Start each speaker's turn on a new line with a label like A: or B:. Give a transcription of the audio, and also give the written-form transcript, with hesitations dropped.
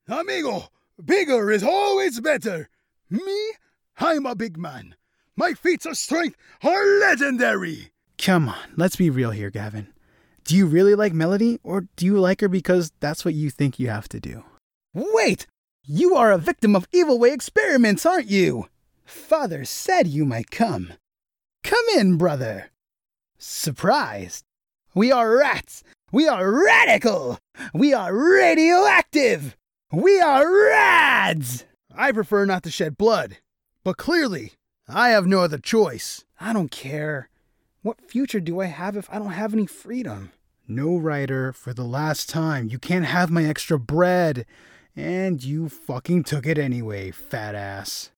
A: Amigo, bigger is always better. Me? I'm a big man. My feats of strength are legendary.
B: Come on, let's be real here, Gavin. Do you really like Melody, or do you like her because that's what you think you have to do?
C: Wait! You are a victim of Evil Way experiments, aren't you? Father said you might come. Come in, brother. Surprised. We are rats. We are radical. We are radioactive. We are rads.
A: I prefer not to shed blood, but clearly, I have no other choice.
C: I don't care. What future do I have if I don't have any freedom?
B: No, Ryder, for the last time, you can't have my extra bread. And you fucking took it anyway, fat ass.